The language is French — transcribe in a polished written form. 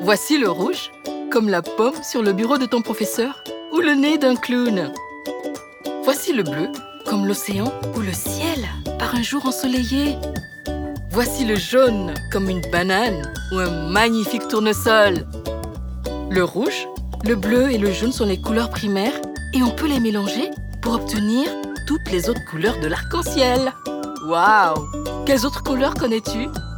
Voici le rouge, comme la pomme sur le bureau de ton professeur ou le nez d'un clown. Voici le bleu, comme l'océan ou le ciel par un jour ensoleillé. Voici le jaune, comme une banane ou un magnifique tournesol. Le rouge, le bleu et le jaune sont les couleurs primaires et on peut les mélanger pour obtenir toutes les autres couleurs de l'arc-en-ciel. Waouh! Quelles autres couleurs connais-tu?